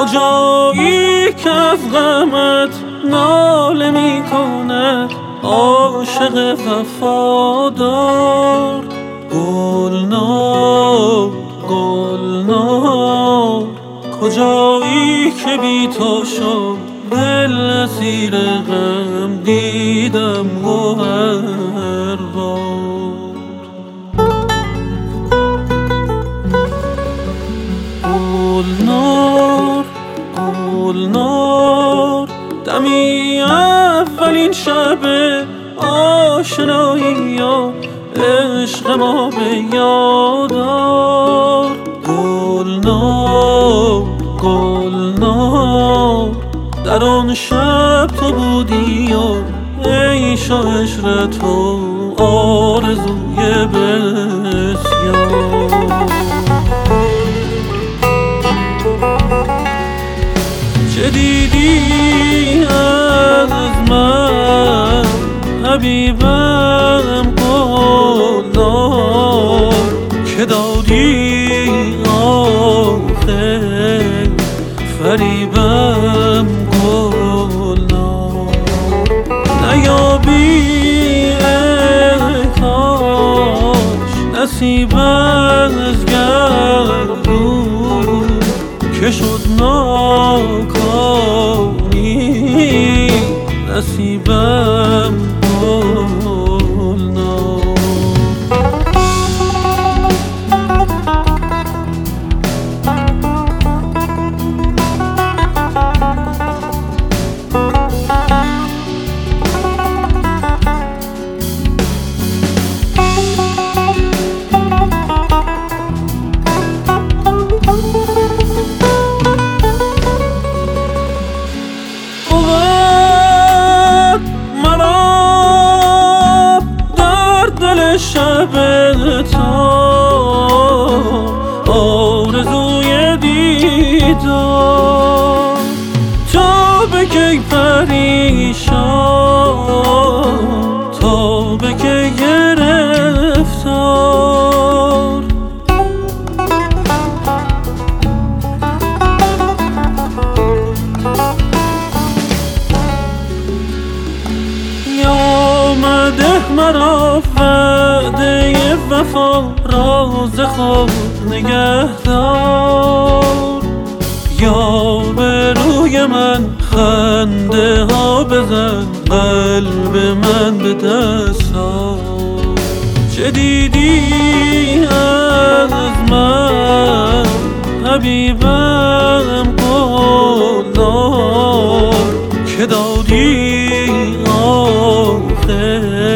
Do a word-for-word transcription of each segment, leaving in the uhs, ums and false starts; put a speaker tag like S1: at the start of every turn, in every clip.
S1: کجایی که از غمت ناله می کند عاشق وفادار؟ گلنار گلنار کجایی که بی تو شد دل اسیر غم دیدم گوهر بار. گلنار گلنار دمی اولین شب آشنایی و عشق ما به یاد آر. گلنار گلنار در آن شب تو بودی و عیش و عشرت و آرزوی بسیار. چه دیدی از من حبیبم گلنار که دادی آخه فریبم گلنار؟ نیابی ای کاش نصیب از گردون که شد ناکانی نصیبم گلنار. شب تو آرزوی دیدار تو بکی پریشان تا بکی گرفتار. یا مده مرا وعده وفا راز خود نگهدار، یا به روی من خنده ها بزن قلب من به دست ها. چه دیدی از من حبیبم گلنار که دادی آخه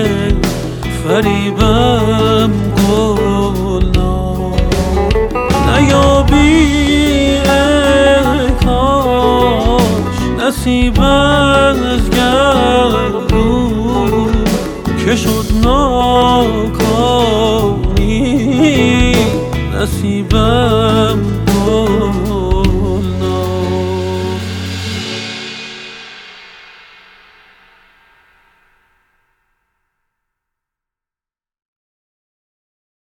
S1: فریبم گلنار؟ نیابی ای کاش نصیب از گردون که شد نار